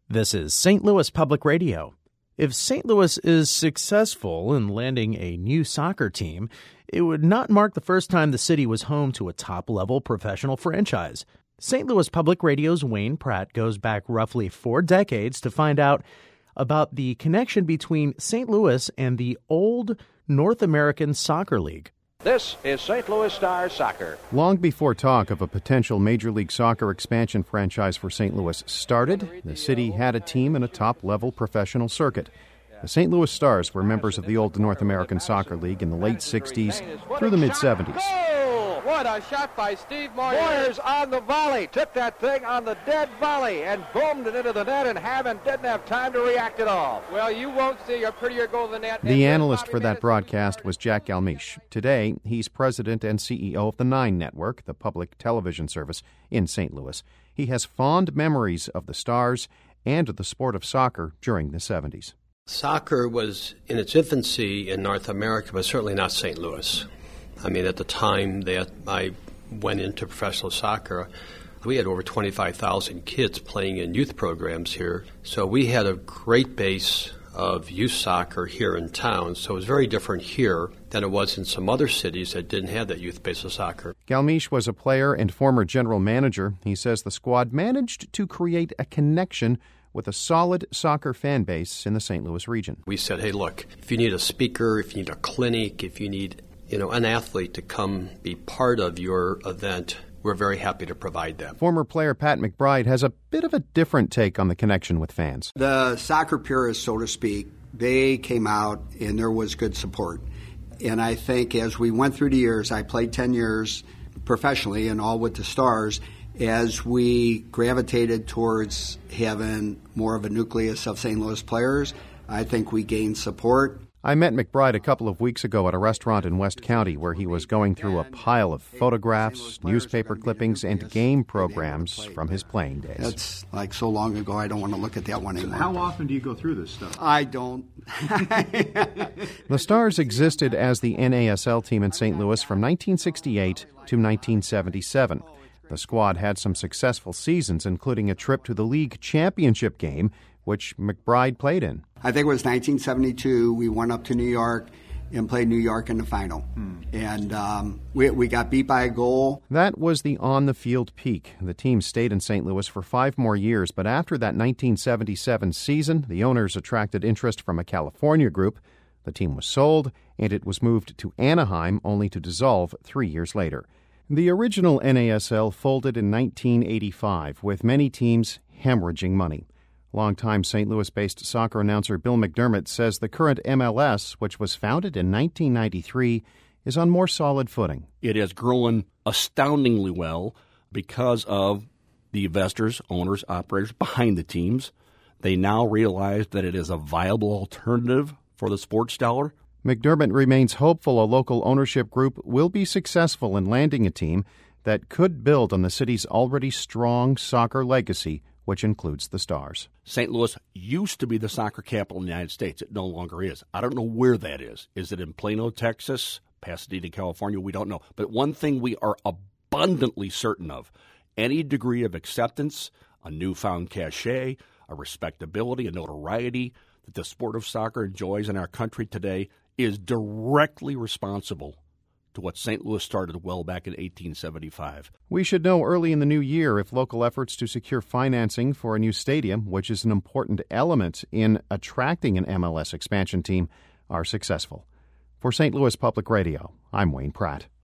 This is St. Louis Public Radio. If St. Louis is successful in landing a new soccer team, it would not mark the first time the city was home to a top-level professional franchise. St. Louis Public Radio's Wayne Pratt goes back roughly 4 decades to find out about the connection between St. Louis and the old North American Soccer League. This is St. Louis Stars Soccer. Long before talk of a potential Major League Soccer expansion franchise for St. Louis started, the city had a team in a top-level professional circuit. The St. Louis Stars were members of the old North American Soccer League in the late 60s through the mid-70s. What a shot by Steve Moyer. Moyers on the volley. Took that thing on the dead volley and boomed it into the net, and Hammond didn't have time to react at all. Well, you won't see a prettier goal than that. The analyst for that broadcast was Jack Galmiche. Today, he's president and CEO of the 9 Network, the public television service in St. Louis. He has fond memories of the Stars and the sport of soccer during the 70s. Soccer was in its infancy in North America, but certainly not St. Louis. I mean, at the time that I went into professional soccer, we had over 25,000 kids playing in youth programs here. So we had a great base of youth soccer here in town. So it was very different here than it was in some other cities that didn't have that youth base of soccer. Galmiche was a player and former general manager. He says the squad managed to create a connection with a solid soccer fan base in the St. Louis region. We said, hey, look, if you need a speaker, if you need a clinic, if you need an athlete to come be part of your event, we're very happy to provide that. Former player Pat McBride has a bit of a different take on the connection with fans. The soccer purists, so to speak, they came out and there was good support. And I think as we went through the years, I played 10 years professionally and all with the Stars, as we gravitated towards having more of a nucleus of St. Louis players, I think we gained support. I met McBride a couple of weeks ago at a restaurant in West County where he was going through a pile of photographs, newspaper clippings, and game programs from his playing days. That's like so long ago, I don't want to look at that one anymore. How often do you go through this stuff? I don't. The Stars existed as the NASL team in St. Louis from 1968 to 1977. The squad had some successful seasons, including a trip to the league championship game, which McBride played in. I think it was 1972. We went up to New York and played New York in the final. And we got beat by a goal. That was the on-the-field peak. The team stayed in St. Louis for 5 more years, but after that 1977 season, the owners attracted interest from a California group. The team was sold, and it was moved to Anaheim, only to dissolve 3 years later. The original NASL folded in 1985, with many teams hemorrhaging money. Longtime St. Louis-based soccer announcer Bill McDermott says the current MLS, which was founded in 1993, is on more solid footing. It has grown astoundingly well because of the investors, owners, operators behind the teams. They now realize that it is a viable alternative for the sports dollar. McDermott remains hopeful a local ownership group will be successful in landing a team that could build on the city's already strong soccer legacy, which includes the Stars. St. Louis used to be the soccer capital in the United States. It no longer is. I don't know where that is. Is it in Plano, Texas, Pasadena, California? We don't know. But one thing we are abundantly certain of, any degree of acceptance, a newfound cachet, a respectability, a notoriety that the sport of soccer enjoys in our country today is directly responsible to what St. Louis started well back in 1875. We should know early in the new year if local efforts to secure financing for a new stadium, which is an important element in attracting an MLS expansion team, are successful. For St. Louis Public Radio, I'm Wayne Pratt.